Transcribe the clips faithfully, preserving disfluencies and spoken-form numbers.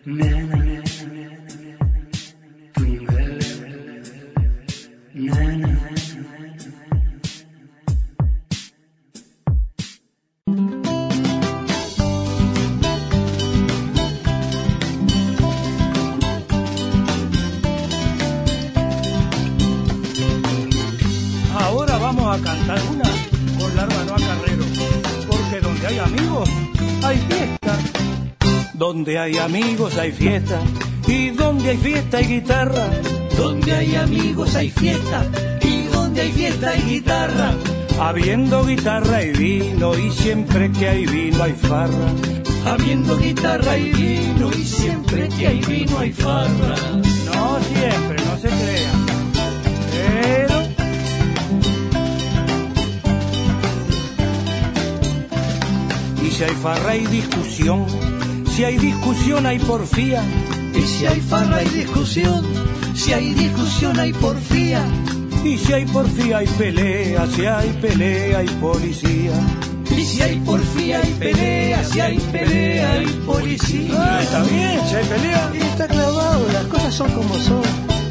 Ahora vamos a cantar una con la hermana Carrero, porque donde hay amigos hay fiesta. Donde hay amigos hay fiesta, y donde hay fiesta hay guitarra. Donde hay amigos hay fiesta, y donde hay fiesta hay guitarra. Habiendo guitarra y vino, y siempre que hay vino hay farra. Habiendo guitarra y vino, y siempre que hay vino hay farra. No siempre, no se crean, pero y si hay farra hay discusión, si hay discusión hay porfía. Y si hay farra hay discusión, si hay discusión hay porfía. Y si hay porfía hay pelea, si hay pelea hay policía. Y si hay porfía hay pelea, si hay pelea hay policía. Ah, está bien, si hay pelea. Y está clavado, las cosas son como son.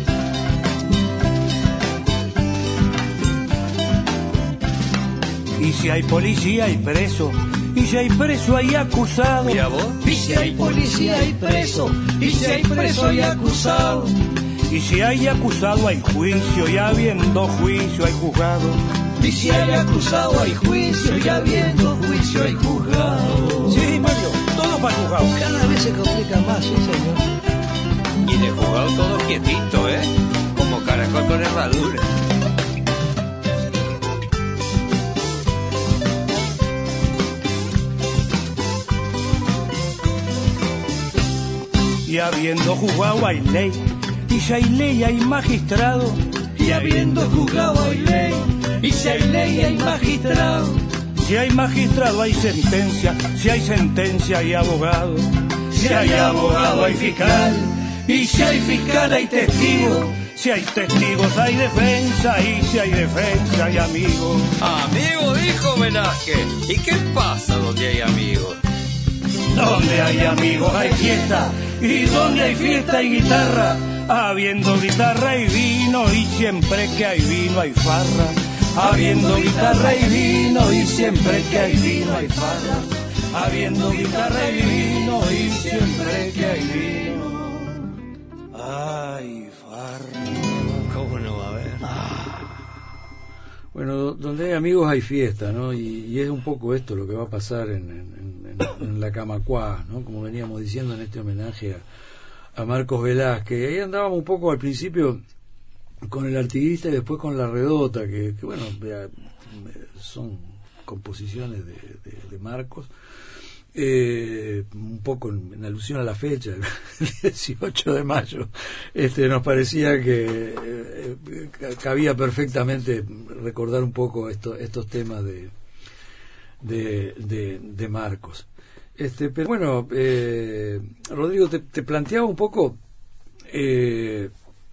Y si hay policía hay preso, y si hay preso hay acusado. Mira vos. Y si hay policía hay preso, y si hay preso hay acusado. Y si hay acusado hay juicio, y habiendo juicio hay juzgado. Y si hay acusado hay juicio, y habiendo juicio hay juzgado. Sí, Mario, todo para el juzgado. Cada vez se complica más, sí señor. Y de juzgado todo quietito, ¿eh? Como caracol con herradura. Y habiendo juzgado hay ley, y si hay ley hay magistrado. Y habiendo juzgado hay ley, y si hay ley hay magistrado. Si hay magistrado hay sentencia, si hay sentencia hay abogado. Si hay abogado hay fiscal, y si hay fiscal hay testigo. Si hay testigos hay defensa, y si hay defensa hay amigos. Amigo, dijo Velázquez. ¿Y qué pasa donde hay amigos? Donde hay amigos hay fiesta, y donde hay fiesta hay guitarra. Habiendo guitarra y vino, y siempre que hay vino hay farra. Habiendo guitarra y vino, y siempre que hay vino hay farra. Habiendo guitarra y vino, y siempre que hay vino hay farra. ¿Cómo no va a haber? Bueno, donde hay amigos hay fiesta, ¿no? Y, y es un poco esto lo que va a pasar en, en, en, en la Camacuá, ¿no? Como veníamos diciendo en este homenaje a, a Marcos Velázquez. Ahí andábamos un poco al principio con el Artiguista y después con la Redota, que, que bueno, son composiciones de, de, de Marcos. Eh, un poco en, en alusión a la fecha, el dieciocho de mayo, este, nos parecía que eh, cabía perfectamente recordar un poco esto, estos temas de de, de, de Marcos. Este, pero bueno, eh, Rodrigo, te, te planteaba un poco eh,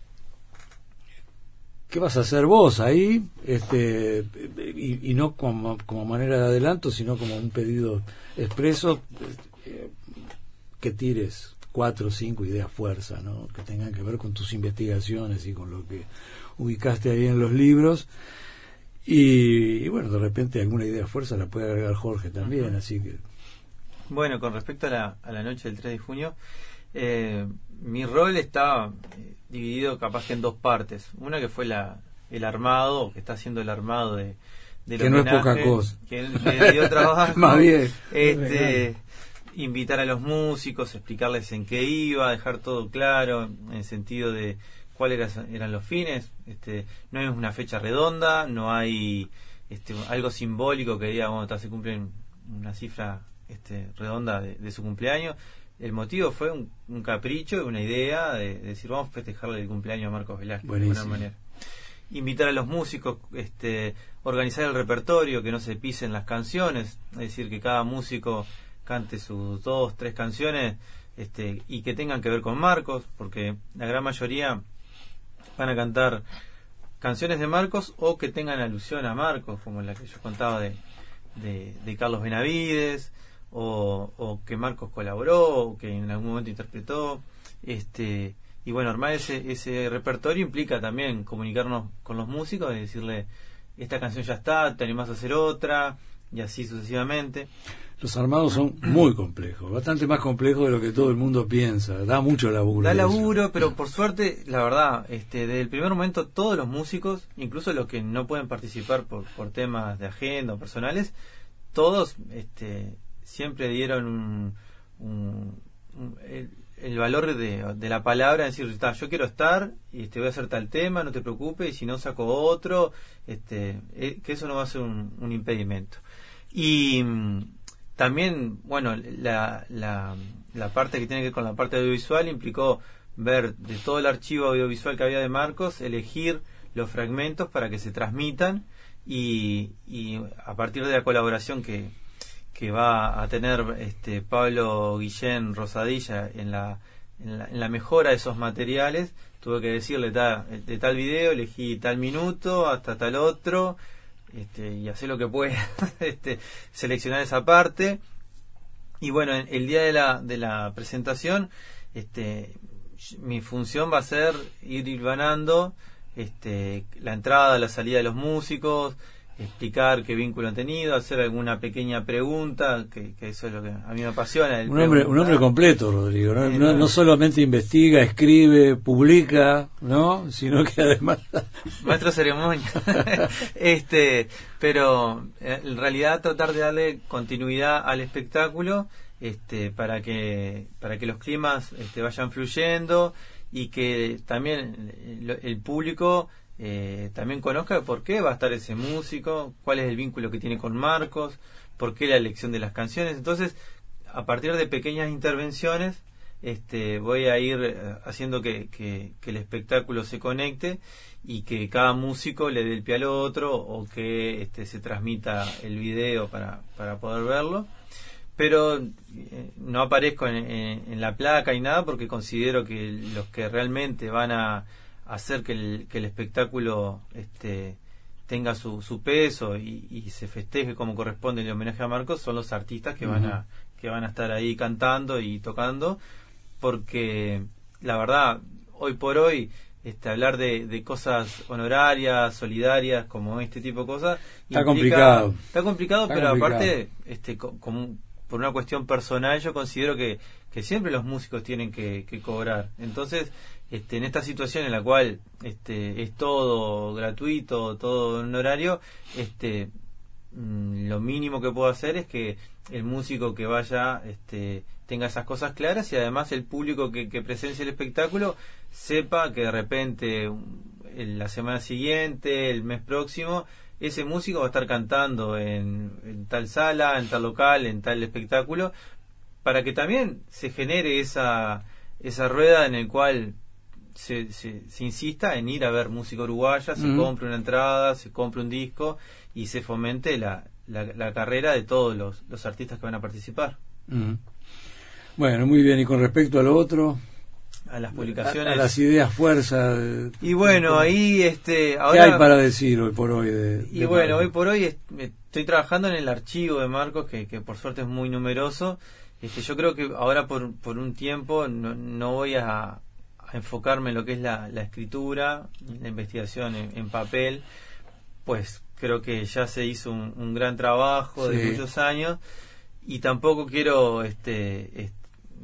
¿qué vas a hacer vos ahí? Este, y, y no como, como manera de adelanto, sino como un pedido expreso, eh, que tires cuatro o cinco ideas fuerza, ¿no? Que tengan que ver con tus investigaciones y con lo que ubicaste ahí en los libros. Y, y bueno, de repente alguna idea fuerza la puede agregar Jorge también, uh-huh. Así que... Bueno, con respecto a la, a la noche del tres de junio, eh, mi rol está eh, dividido capaz que en dos partes. Una que fue la el armado, que está haciendo el armado de del que homenaje, no es poca cosa, que me dio trabajo. Más bien, este, invitar a los músicos, explicarles en qué iba, dejar todo claro en el sentido de cuáles eran los fines. Este, no es una fecha redonda, no hay este, algo simbólico que diga, bueno, se cumple una cifra este, redonda de, de su cumpleaños. El motivo fue un, un capricho, una idea de, de decir, vamos a festejarle el cumpleaños a Marcos Velázquez. Buenísimo. De alguna manera. Invitar a los músicos, este, organizar el repertorio, que no se pisen las canciones, es decir, que cada músico cante sus dos, tres canciones, este, y que tengan que ver con Marcos, porque la gran mayoría van a cantar canciones de Marcos o que tengan alusión a Marcos, como la que yo contaba de, de, de Carlos Benavides, o, o que Marcos colaboró, o que en algún momento interpretó. Este, y bueno, armar ese, ese repertorio implica también comunicarnos con los músicos y decirle, esta canción ya está, te animás a hacer otra, y así sucesivamente. Los armados son muy complejos, bastante más complejos de lo que todo el mundo piensa. Da mucho laburo. Da laburo, pero por suerte, la verdad, este, desde el primer momento todos los músicos, incluso los que no pueden participar por, por temas de agenda o personales, todos este, siempre dieron un, un, un, el, el valor de, de la palabra, decir, está, yo quiero estar y este, voy a hacer tal tema, no te preocupes, y si no saco otro, este, eh, que eso no va a ser un, un impedimento. Y también, bueno, la, la, la parte que tiene que ver con la parte audiovisual implicó ver de todo el archivo audiovisual que había de Marcos, elegir los fragmentos para que se transmitan y, y a partir de la colaboración que, que va a tener este Pablo Guillén Rosadilla en la, en la, en la mejora de esos materiales, tuve que decirle ta, de tal video, elegí tal minuto hasta tal otro, Este, y hacer lo que pueda, este, seleccionar esa parte. Y bueno, el día de la, de la presentación, este, mi función va a ser ir hilvanando este, la entrada, la salida de los músicos, explicar qué vínculo han tenido, hacer alguna pequeña pregunta, que, que eso es lo que a mí me apasiona. Un hombre, un hombre completo, Rodrigo, ¿no? No, no solamente investiga, escribe, publica, ¿no? Sino que además... Maestro ceremonia. este, pero en realidad tratar de darle continuidad al espectáculo, este, para que, para que los climas este, vayan fluyendo y que también el, el público Eh, también conozca por qué va a estar ese músico, cuál es el vínculo que tiene con Marcos, por qué la elección de las canciones. Entonces, a partir de pequeñas intervenciones, este, voy a ir haciendo que, que, que el espectáculo se conecte y que cada músico le dé el pie al otro, o que este, se transmita el video para, para poder verlo. Pero eh, no aparezco en, en, en la placa y nada, porque considero que los que realmente van a hacer que el, que el espectáculo este, tenga su, su peso y, y se festeje como corresponde el homenaje a Marcos son los artistas que uh-huh. van a que van a estar ahí cantando y tocando, porque la verdad hoy por hoy este, hablar de, de cosas honorarias, solidarias, como este tipo de cosas está implica, complicado está complicado está pero complicado. Aparte este, como por una cuestión personal yo considero que, que siempre los músicos tienen que, que cobrar. Entonces Este, en esta situación en la cual este, es todo gratuito, todo honorario, este, mmm, lo mínimo que puedo hacer es que el músico que vaya este, tenga esas cosas claras, y además el público que, que presencie el espectáculo sepa que de repente en la semana siguiente, el mes próximo, ese músico va a estar cantando en, en tal sala, en tal local, en tal espectáculo, para que también se genere esa, esa rueda en el cual Se, se, se insista en ir a ver música uruguaya, se uh-huh. compre una entrada, se compre un disco y se fomente la, la, la carrera de todos los, los artistas que van a participar. Uh-huh. Bueno, muy bien. Y con respecto a lo otro, a las publicaciones, a, a las ideas fuerza. Y bueno, ahí este, ahora, ¿qué hay para decir hoy por hoy? De, y de bueno, Marcos? hoy por hoy est- estoy trabajando en el archivo de Marcos, que, que por suerte es muy numeroso. Este, yo creo que ahora por, por un tiempo no, no voy a a enfocarme en lo que es la, la escritura, la investigación en, en papel, pues creo que ya se hizo un, un gran trabajo de sí. muchos años, y tampoco quiero este, este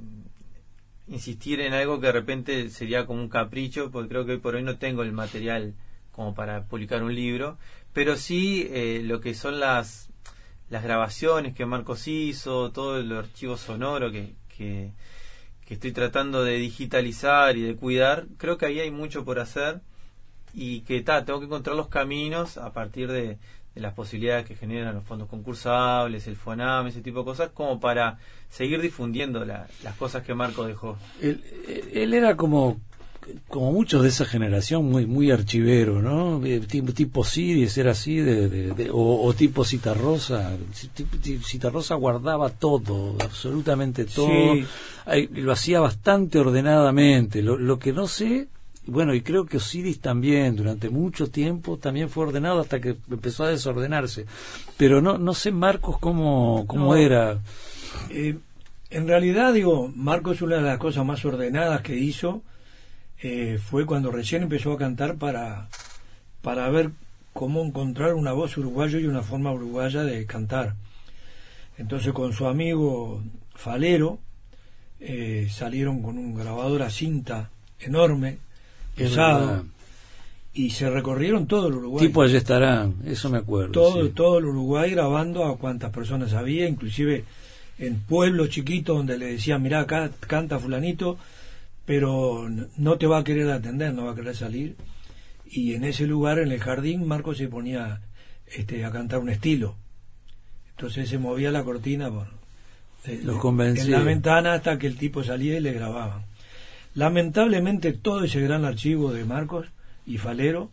insistir en algo que de repente sería como un capricho, porque creo que hoy por hoy no tengo el material como para publicar un libro, pero sí eh, lo que son las las grabaciones que Marcos hizo, todo el archivo sonoro que, que que estoy tratando de digitalizar y de cuidar. Creo que ahí hay mucho por hacer, y que ta, tengo que encontrar los caminos a partir de, de las posibilidades que generan los fondos concursables, el FONAM, ese tipo de cosas, como para seguir difundiendo la, las cosas que Marco dejó. Él, él era como como muchos de esa generación muy muy archivero, ¿no? Tipo, tipo Siris era así, de, de, de, o, o tipo Citarrosa. Citarrosa guardaba todo, absolutamente todo. Sí. Ay, lo hacía bastante ordenadamente. Lo, lo que no sé, bueno, y creo que Osiris también durante mucho tiempo también fue ordenado hasta que empezó a desordenarse. Pero no no sé Marcos cómo cómo no. era. Eh, en realidad, digo, Marcos, una de las cosas más ordenadas que hizo eh, fue cuando recién empezó a cantar para, para ver cómo encontrar una voz uruguaya y una forma uruguaya de cantar. Entonces, con su amigo Falero, eh, salieron con un grabador a cinta enorme, pesado, y se recorrieron todo el Uruguay. Tipo Allí Estarán, eso me acuerdo. Todo, sí. todo el Uruguay grabando a cuantas personas había, inclusive en pueblos chiquitos donde le decían, mirá, acá canta fulanito, pero no te va a querer atender, no va a querer salir. Y en ese lugar, en el jardín, Marcos se ponía este, a cantar un estilo. Entonces se movía la cortina por, eh, Los convencía en la ventana hasta que el tipo salía y le grababan. Lamentablemente todo ese gran archivo de Marcos y Falero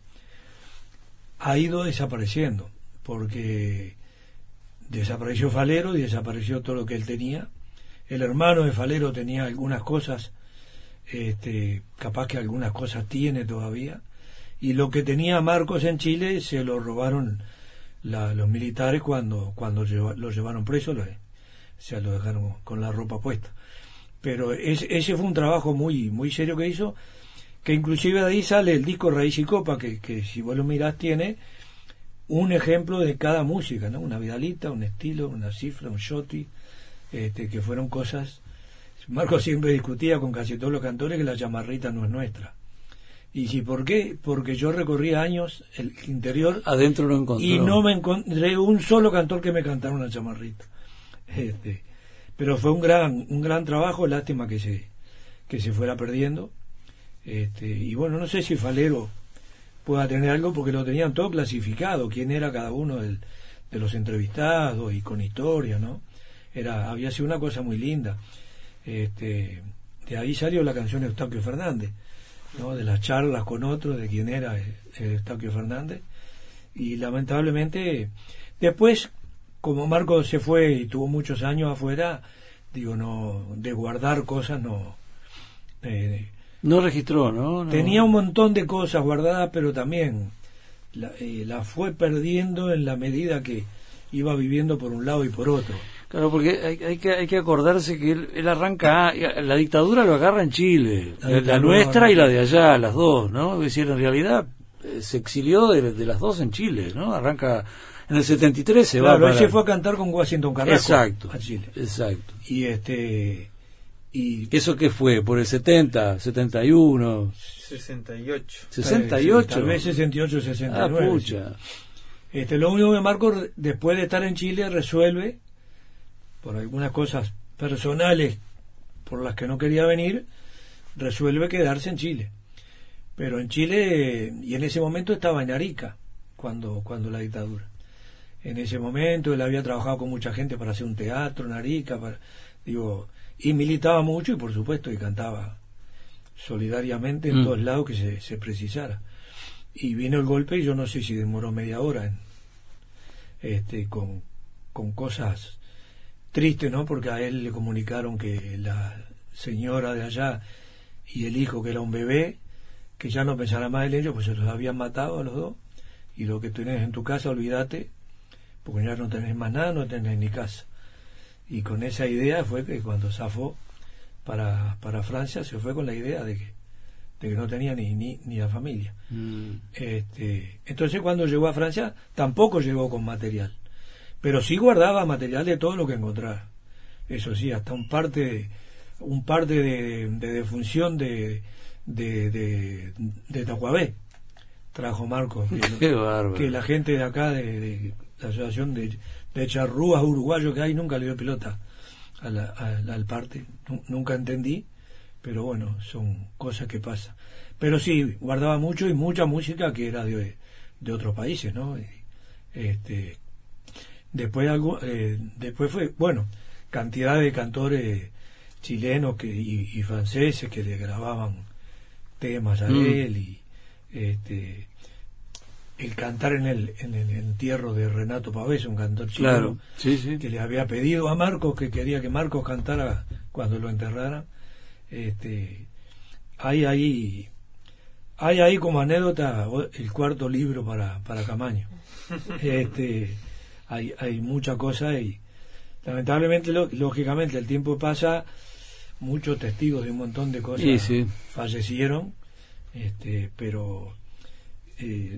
ha ido desapareciendo, porque desapareció Falero y desapareció todo lo que él tenía. El hermano de Falero tenía algunas cosas, este, capaz que algunas cosas tiene todavía, y lo que tenía Marcos en Chile se lo robaron la, los militares cuando cuando lleva, lo llevaron preso, lo, se lo dejaron con la ropa puesta. Pero ese, ese fue un trabajo muy muy serio que hizo, que inclusive de ahí sale el disco Raíz y Copa, que, que si vos lo mirás tiene un ejemplo de cada música, ¿no? Una vidalita, un estilo, una cifra, un shoti, este, que fueron cosas. Marcos siempre discutía con casi todos los cantores que la chamarrita no es nuestra. Y si, ¿por qué? Porque yo recorrí años el interior adentro no encontró, y no me encontré un solo cantor que me cantara una chamarrita. Este, pero fue un gran un gran trabajo, lástima que se que se fuera perdiendo. Este, y bueno, no sé si Falero pueda tener algo, porque lo tenían todo clasificado, quién era cada uno del, de los entrevistados y con historia, ¿no? Era, había sido una cosa muy linda. Este, de ahí salió la canción de Eustaquio Fernández, ¿no? De las charlas con otros de quién era Eustaquio Fernández. Y lamentablemente después, como Marcos se fue y tuvo muchos años afuera, digo, no, de guardar cosas no eh, no registró, ¿no? No. Tenía un montón de cosas guardadas, pero también la, eh, la fue perdiendo en la medida que iba viviendo por un lado y por otro. Claro, porque hay, hay, que, hay que acordarse que él, él arranca, la dictadura lo agarra en Chile, la, la nuestra y la de allá, las dos, ¿no? Es decir, en realidad eh, se exilió de, de las dos en Chile, ¿no? Arranca en el setenta y tres, se claro, va para... él se fue a cantar con Washington Carrasco. Exacto, a Chile. Exacto. Y este... y ¿Eso qué fue? ¿Por el setenta, setenta y uno? sesenta y ocho. ¿sesenta y ocho? Tal vez sesenta y ocho, sesenta y nueve. Ah, pucha. Sí. Este, lo único que Marcos, después de estar en Chile, resuelve, por algunas cosas personales por las que no quería venir, resuelve quedarse en Chile. Pero en Chile, y en ese momento estaba en Arica, cuando, cuando la dictadura. En ese momento él había trabajado con mucha gente para hacer un teatro en Arica, para, digo, y militaba mucho y por supuesto y cantaba solidariamente en mm. todos lados que se, se precisara. Y vino el golpe y yo no sé si demoró media hora en, este, con, con cosas tristes, ¿no? Porque a él le comunicaron que la señora de allá y el hijo, que era un bebé, que ya no pensara más en ellos, pues se los habían matado a los dos, y lo que tenés en tu casa, olvídate, porque ya no tenés más nada, no tenés ni casa. Y con esa idea fue que cuando zafó para, para Francia, se fue con la idea de que, de que no tenía ni, ni, ni a familia. Mm. Este, entonces cuando llegó a Francia, tampoco llegó con material, pero sí guardaba material de todo lo que encontrara. Eso sí, hasta un parte, un parte de, de defunción de, de, de, de Tacuabé trajo Marcos, que, lo, que la gente de acá, de, de la asociación de, de charrúas uruguayos que hay, nunca le dio pelota a la, a, al parte, nunca entendí, pero bueno, son cosas que pasan. Pero sí, guardaba mucho y mucha música que era de, de otros países, ¿no? Este, después algo, eh, después fue, bueno, cantidad de cantores chilenos que, y, y franceses que le grababan temas a mm. él, y este, el cantar en el, en el entierro de Renato Pavés, un cantor chileno, claro, sí, sí. que le había pedido a Marcos, que quería que Marcos cantara cuando lo enterrara. Este, hay ahí hay ahí como anécdota el cuarto libro para, para Camaño. Este, hay, hay mucha cosa y, lamentablemente, lo, lógicamente, el tiempo pasa, muchos testigos de un montón de cosas sí, sí. fallecieron, este, pero eh,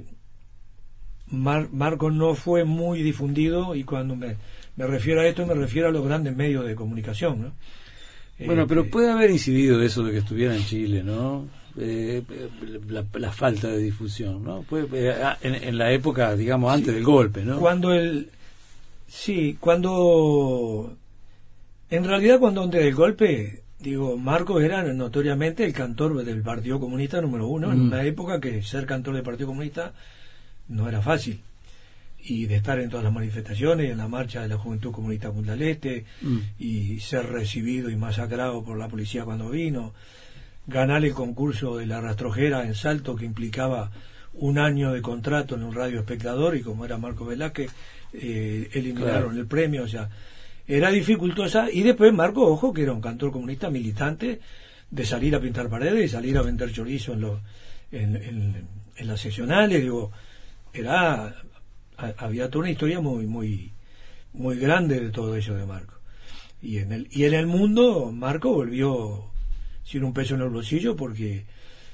Mar, Marco no fue muy difundido, y cuando me, me refiero a esto me refiero a los grandes medios de comunicación, ¿no? Bueno, eh, pero puede haber incidido eso de que estuviera en Chile, ¿no? Eh, la, la falta de difusión, ¿no? Puede, eh, en, en la época, digamos, antes sí, del golpe, ¿no? Cuando el sí, cuando en realidad cuando antes del golpe, digo, Marcos era notoriamente el cantor del Partido Comunista número uno, mm. en una época que ser cantor del Partido Comunista no era fácil, y de estar en todas las manifestaciones, en la marcha de la Juventud Comunista Punta del Este, mm. y ser recibido y masacrado por la policía cuando vino, ganar el concurso de la rastrojera en Salto, que implicaba un año de contrato en un radio espectador, y como era Marcos Velázquez, eh, eliminaron claro. el premio, o sea, era dificultosa. Y después Marco, ojo, que era un cantor comunista militante, de salir a pintar paredes y salir a vender chorizo en, los, en, en, en las seccionales, digo, era había toda una historia muy muy muy grande de todo eso de Marco. Y en el y en el mundo Marco volvió sin un peso en el bolsillo, porque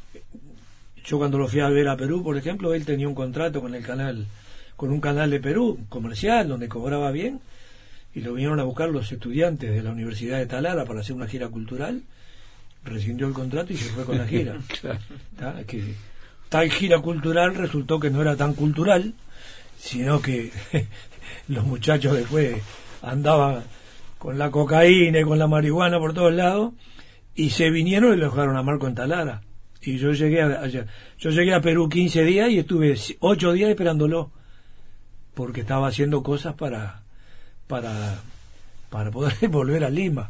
yo cuando lo fui a ver a Perú, por ejemplo, él tenía un contrato con el canal, con un canal de Perú comercial, donde cobraba bien, y lo vinieron a buscar los estudiantes de la Universidad de Talara para hacer una gira cultural, rescindió el contrato y se fue con la gira. Claro. Que tal gira cultural resultó que no era tan cultural, sino que los muchachos después andaban con la cocaína y con la marihuana por todos lados, y se vinieron y lo dejaron a Marco en Talara. Y yo llegué a, yo llegué a Perú quince días y estuve ocho días esperándolo, porque estaba haciendo cosas para para para poder volver a Lima.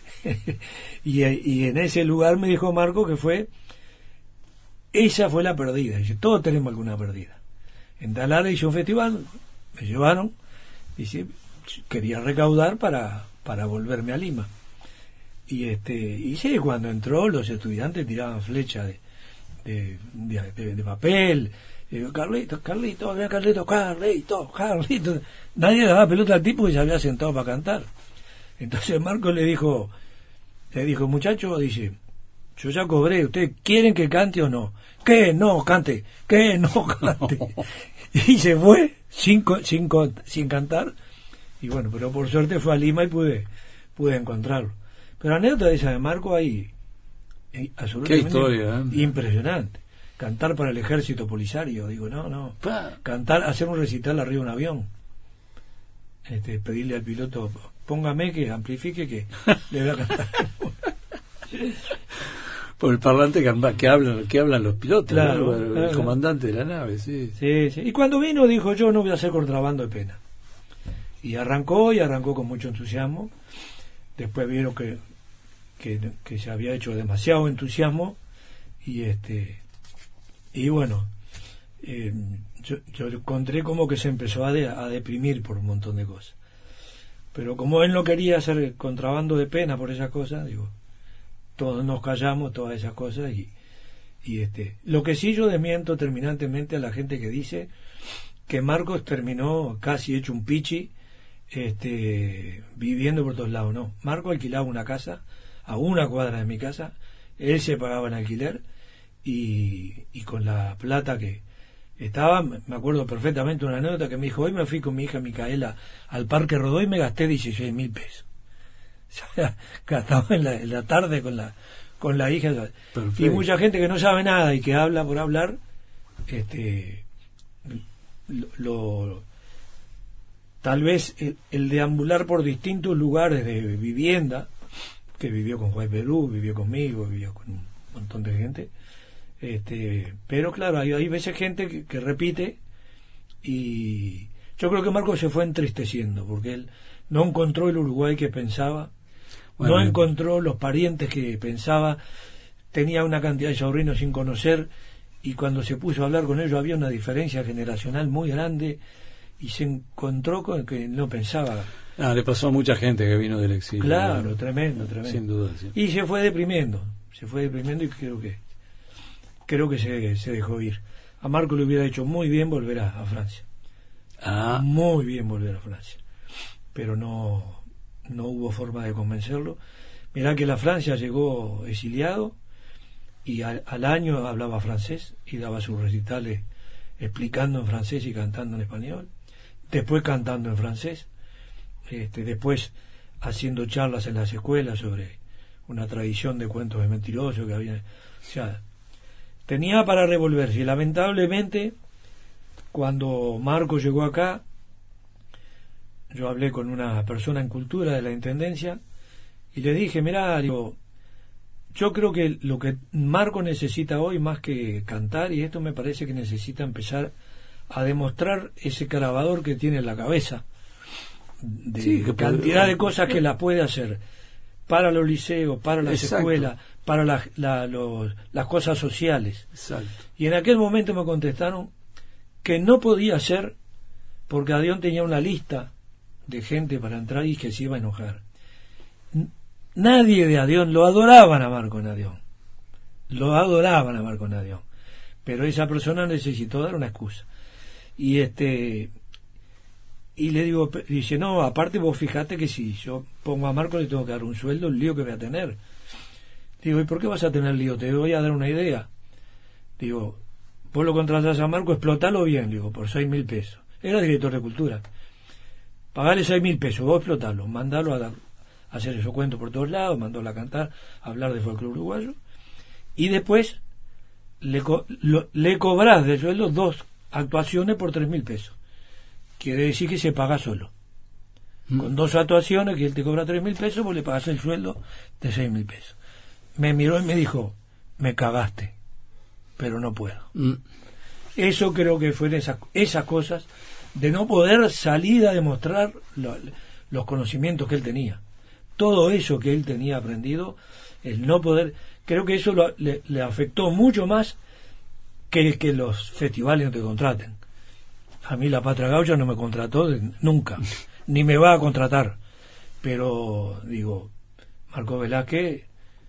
y, y en ese lugar me dijo Marco que fue esa fue la perdida. Dice, todos tenemos alguna perdida. En Talara hice un festival, me llevaron, y sí, quería recaudar para para volverme a Lima. Y este y sí, cuando entró, los estudiantes tiraban flechas de de, de, de, de papel. Y digo, Carlitos, Carlitos, vea Carlitos, Carlitos, Carlitos. Nadie le daba pelota al tipo, y se había sentado para cantar. Entonces Marco le dijo, le dijo, muchacho, dice, yo ya cobré, ¿ustedes quieren que cante o no? ¿Qué? No, cante. ¿Qué? No, cante. Y se fue sin, sin, sin cantar. Y bueno, pero por suerte fue a Lima y pude, pude encontrarlo. Pero la anécdota de esa de Marco ahí, absolutamente historia, ¿eh? Impresionante. Cantar para el ejército polisario, digo, no, no. Cantar, hacer un recital arriba de un avión. Este, pedirle al piloto, póngame que amplifique, que le voy a cantar. Por el parlante que, que hablan que hablan los pilotos, claro, ¿no? El claro. comandante de la nave, sí. Sí, sí. Y cuando vino dijo, yo no voy a hacer contrabando de pena. Y arrancó, y arrancó con mucho entusiasmo. Después vieron que, que, que se había hecho demasiado entusiasmo, y este y bueno, eh, yo, yo encontré como que se empezó a, de, a deprimir por un montón de cosas. Pero como él no quería hacer contrabando de pena por esas cosas, digo, todos nos callamos todas esas cosas, y, y este lo que sí yo desmiento terminantemente a la gente que dice que Marcos terminó casi hecho un pichi, este viviendo por todos lados. No, Marcos alquilaba una casa a una cuadra de mi casa, él se pagaba en alquiler, y, y con la plata que estaba, me acuerdo perfectamente una anécdota que me dijo, hoy me fui con mi hija Micaela al Parque Rodó y me gasté dieciséis mil pesos. O sea, gastaba en la, en la tarde con la con la hija. Perfecto. Y mucha gente que no sabe nada y que habla por hablar, este lo, lo tal vez el, el deambular por distintos lugares de vivienda, que vivió con Juan Perú, vivió conmigo, vivió con un montón de gente, este pero claro, hay, hay veces gente que, que repite, y yo creo que Marcos se fue entristeciendo porque él no encontró el Uruguay que pensaba, bueno, no encontró los parientes que pensaba, tenía una cantidad de sobrinos sin conocer, y cuando se puso a hablar con ellos había una diferencia generacional muy grande, y se encontró con que no pensaba. Ah, le pasó a mucha gente que vino del exilio. Claro, ¿no? tremendo, tremendo. Sin duda, sí. Y se fue deprimiendo, se fue deprimiendo, y creo que creo que se, se dejó ir. A Marco le hubiera hecho muy bien volver a, a Francia. Ah. Muy bien volver a Francia. Pero no no hubo forma de convencerlo. Mirá que la Francia llegó exiliado y al, al año hablaba francés y daba sus recitales explicando en francés y cantando en español, después cantando en francés, este, después haciendo charlas en las escuelas sobre una tradición de cuentos de mentirosos que había. O sea, tenía para revolverse, y lamentablemente cuando Marco llegó acá, yo hablé con una persona en cultura de la Intendencia y le dije, mirá, digo, yo creo que lo que Marco necesita hoy más que cantar, y esto me parece que necesita empezar a demostrar ese carabador que tiene en la cabeza, de sí, que cantidad puede, de cosas que la puede hacer para los liceos, para las exacto. escuelas, para la, la, los, las cosas sociales. Exacto. Y en aquel momento me contestaron que no podía ser porque Adión tenía una lista de gente para entrar y que se iba a enojar. Nadie de Adión, lo adoraban a Marco en Adión, lo adoraban a Marco en Adión, pero esa persona necesitó dar una excusa. Y este y le digo, dice, no, aparte vos fijate que si yo pongo a Marco le tengo que dar un sueldo, el lío que voy a tener. Digo, ¿y por qué vas a tener lío? Te voy a dar una idea. Digo, vos lo contratás a Marco, explotalo bien, digo, por seis mil pesos. Era director de cultura. Pagale seis mil pesos, vos explotalo, mandalo a, dar, a hacer esos cuentos por todos lados, mandalo a cantar, a hablar de folclore uruguayo, y después le, co lo, le cobrás de sueldo dos actuaciones por tres mil pesos. Quiere decir que se paga solo. Mm. Con dos actuaciones, que él te cobra tres mil pesos, vos le pagás el sueldo de seis mil pesos. Me miró y me dijo, me cagaste, pero no puedo. Mm. Eso creo que fueron esas, esas cosas de no poder salir a demostrar lo, los conocimientos que él tenía. Todo eso que él tenía aprendido, el no poder, creo que eso lo, le, le afectó mucho más que que los festivales no te contraten. A mí la Patria Gaucha no me contrató de, nunca, ni me va a contratar. Pero, digo, Marco Velázquez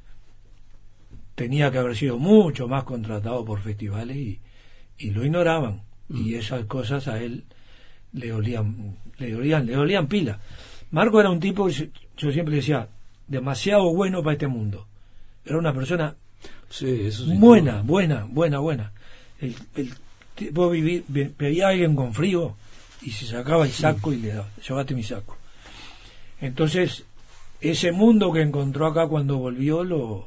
tenía que haber sido mucho más contratado por festivales y, y lo ignoraban. Mm. Y esas cosas a él le olían, le olían, le olían pila. Marco era un tipo, yo siempre decía, demasiado bueno para este mundo. Era una persona sí, eso sí, buena, todo. buena, buena, buena. El, el tipo vivir, veía a alguien con frío y se sacaba el saco sí. y le daba, llévate mi saco. Entonces, ese mundo que encontró acá cuando volvió lo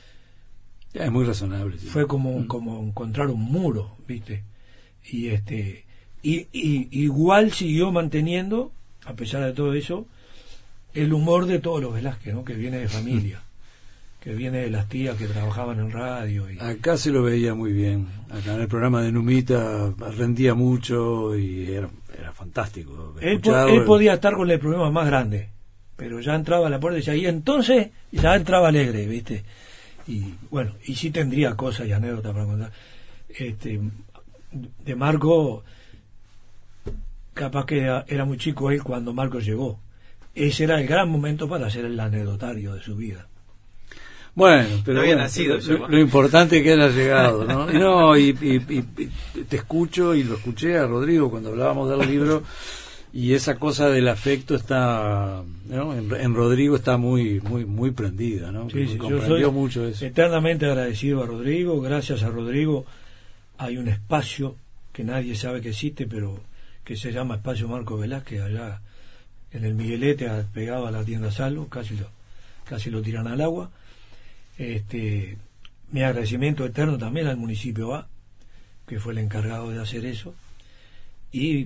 ya, es muy razonable. Sí. Fue como, mm. como encontrar un muro, ¿viste? Y este y, y igual siguió manteniendo, a pesar de todo eso, el humor de todos los Velázquez, ¿no? Que viene de familia, que viene de las tías que trabajaban en radio. Y... Acá se lo veía muy bien. Acá en el programa de Numita rendía mucho y era, era fantástico. Él, po él podía estar con el problema más grande, pero ya entraba a la puerta y decía, y entonces ya entraba alegre, ¿viste? Y bueno, y sí tendría cosas y anécdotas para contar. Este, de Marco, capaz que era, era muy chico él cuando Marco llegó. Ese era el gran momento para hacer el anecdotario de su vida. Bueno, pero no había bueno, nacido, lo, lo importante es que haya llegado, ¿no? No, y, y, y, y te escucho y lo escuché a Rodrigo cuando hablábamos del libro, y esa cosa del afecto está, ¿no? En, en Rodrigo está muy muy muy prendida, ¿no? Sí, sí, yo soy mucho eso. Eternamente agradecido a Rodrigo. Gracias a Rodrigo hay un espacio que nadie sabe que existe, pero que se llama Espacio Marco Velázquez, allá en el Miguelete, pegado a la tienda Salvo, casi lo casi lo tiran al agua. Este, mi agradecimiento eterno también al municipio A, que fue el encargado de hacer eso, y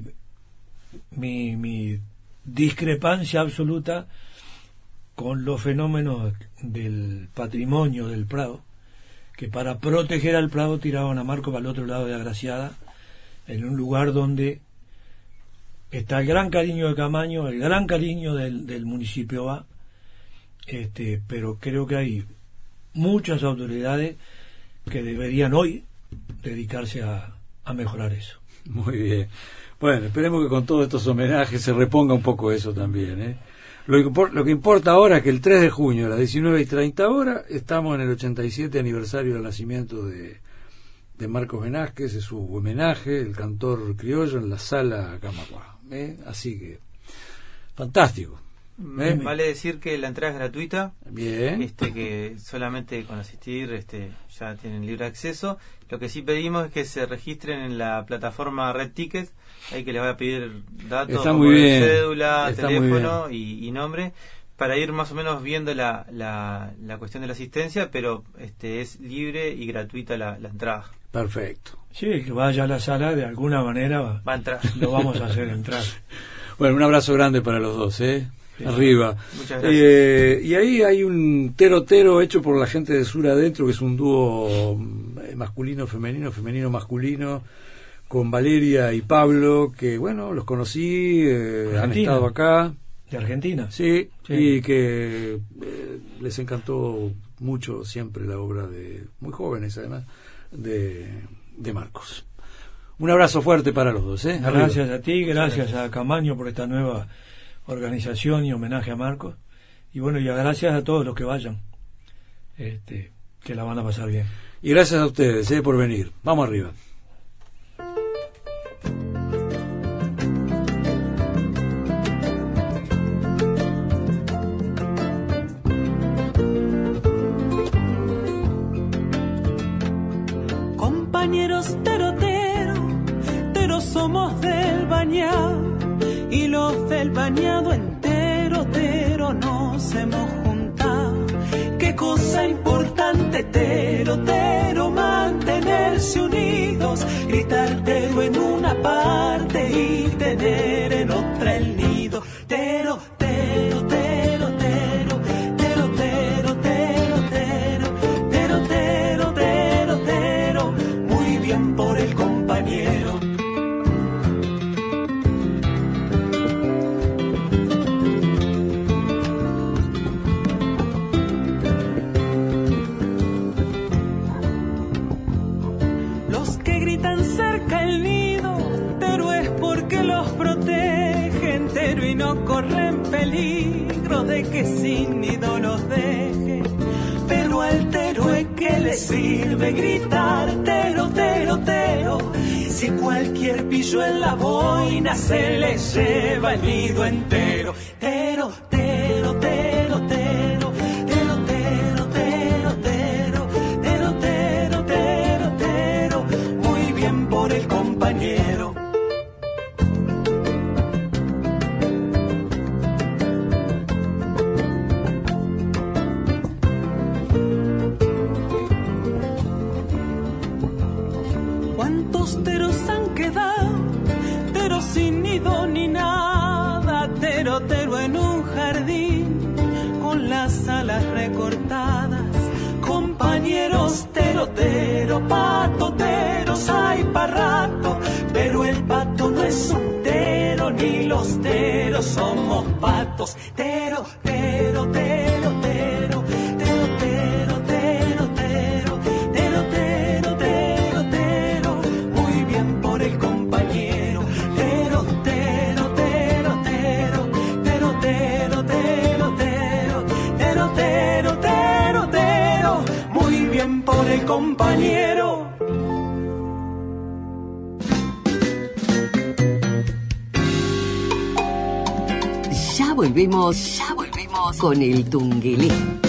mi, mi discrepancia absoluta con los fenómenos del patrimonio del Prado, que para proteger al Prado tiraban a Marco para el otro lado de Agraciada, en un lugar donde está el gran cariño de Camaño, el gran cariño del, del municipio A, este, pero creo que hay muchas autoridades que deberían hoy dedicarse a, a mejorar eso. Muy bien. Bueno, esperemos que con todos estos homenajes se reponga un poco eso también, ¿eh? Lo, lo que importa ahora es que el tres de junio a las diecinueve y treinta horas estamos en el ochenta y siete aniversario del nacimiento de, de Marcos Velázquez, es su homenaje, el cantor criollo en la sala Camacuá, ¿eh? Así que fantástico, ¿Eh? Vale decir que la entrada es gratuita. Bien. Este que solamente con asistir este ya tienen libre acceso. Lo que sí pedimos es que se registren en la plataforma Red Tickets, ahí que les voy a pedir datos Está como muy de bien. cédula, Está muy teléfono y, y nombre, para ir más o menos viendo la, la, la cuestión de la asistencia, pero este es libre y gratuita la, la entrada. Perfecto. Sí, que vaya a la sala, de alguna manera Va a entrar. lo vamos a hacer entrar. Bueno, un abrazo grande para los dos, ¿eh? Sí. Arriba. Muchas gracias. Eh, y ahí hay un tero tero hecho por la gente de Sur Adentro, que es un dúo masculino-femenino, femenino-masculino, con Valeria y Pablo, que bueno, los conocí, eh, han Argentina. estado acá. ¿De Argentina? Sí, Sí. y que eh, les encantó mucho siempre la obra de, muy jóvenes además, de, de Marcos. Un abrazo fuerte para los dos, ¿eh? Arriba. Gracias a ti, gracias a Camaño por esta nueva organización y homenaje a Marcos. Y bueno, y gracias a todos los que vayan, este, que la van a pasar bien. Y gracias a ustedes, ¿eh? Por venir. Vamos arriba. Compañeros terotero, tero somos del bañado, y los del bañado entero, tero nos hemos juntado. Qué cosa importante, tero, tero, mantenerse unidos, gritar tero en una parte y tener en otra el nido. Tero, tero, tero, tero, tero, tero, tero, tero, tero, tero, tero, tero, muy bien por el compañero. Los que gritan cerca el nido, tero es porque los protegen, tero, y no corren peligro de que sin nido los dejen. Pero al tero es que le sirve gritar tero, tero, tero, si cualquier pillo en la boina se le lleva el nido entero. Tero, tero, tero, tero, tero, tero, tero, tero, tero, tero, tero, tero, muy bien por el compañero. ¿Cuántos teros han quedado? Tero sin nido ni nada, tero, tero en un jardín, con las alas recortadas. Compañeros tero, tero, patoteros hay para rato, pero el pato no es un tero, ni los teros somos patos. Tero, tero, tero, tero, tero, tero, tero, tero, tero, tero, tero, tero, muy bien por el compañero. Tero, tero, tero, tero, tero, tero, tero, tero, tero, tero, tero, tero, muy bien por el compañero. Ya volvemos, ya volvemos con el Tungelé.